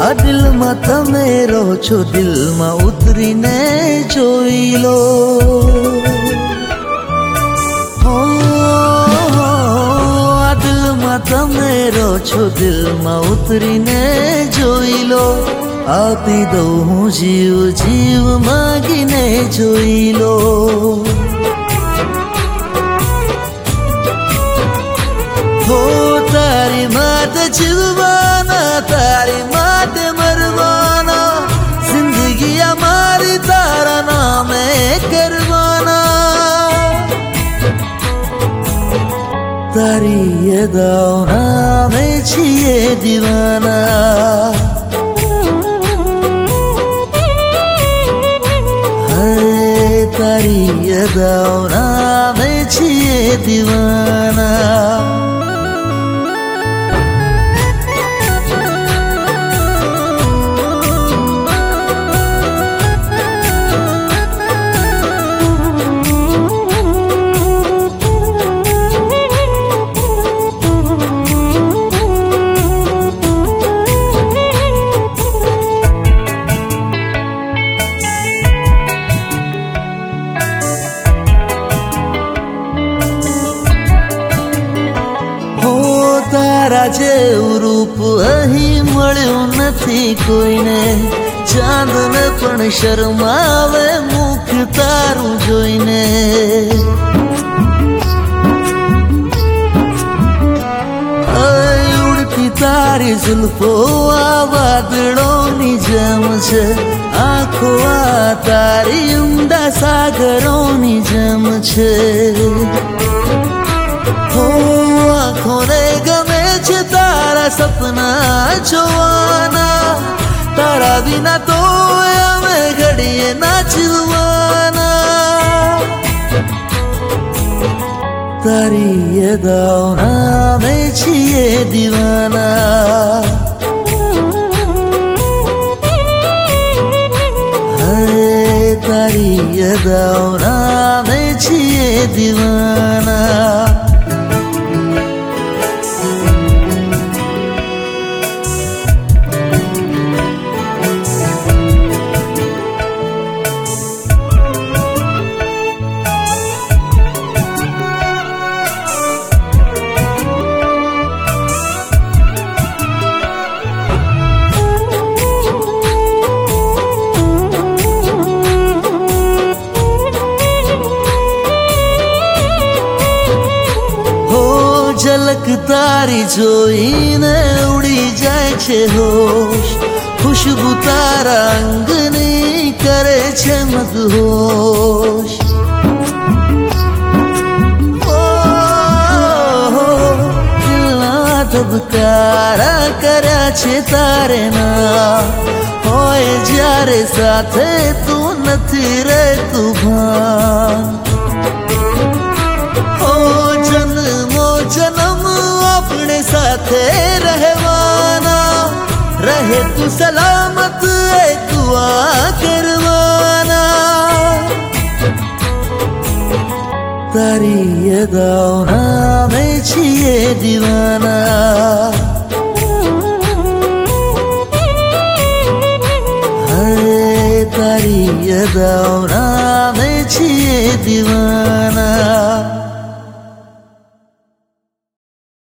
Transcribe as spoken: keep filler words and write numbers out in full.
आ दिल में तमे रहो छो, दिल में उतरी ने जोई लो। हो आ दिल में तमे रहो छो, दिल में उतरी ने जोई लो। आपी दो हूँ जीव जीव मांगीने जोई लो। हो तारी मात जीवाना, तारी मात मरवाना, जिंदगी हमारी तारा नाम करवाना। तारी यदाओ नाम छिए दीवाना। है तारी यदाओ नाम छिए दीवाना। तारा जेवुं रूप अहीं मळ्युं नथी कोईने। चांदने पण शरमावे मुख तारुं जोईने। उड़ती तारी जुल्फो आ वादळोनी जेम छे। आँखो आ तारी ऊंडा सागरोनी जेम छे। हो आँखों ने गमे छे तारा सपना जोवाना। तारा बिना तो हमें घड़िए नाचवाना। तारी यदाओ नाम छिए दीवाना। है तारी यदाओ नाम छिए दीवाना। झलक तारी जोईने उड़ी जाए छे होश। खुशबू तारा अंगनी करे छे मदहोश। ओ दिलना धबकारा कर्या छे तारे ना। होय ज्यारे साथे तू नथी रहेतुं भान। जन्म अपने साथे रहवाना। रहे तू सलामत है दुआ करवाना। तारी यदाओ नाम छिए दीवाना। है तारी यदाओ नाम छिए दीवाना।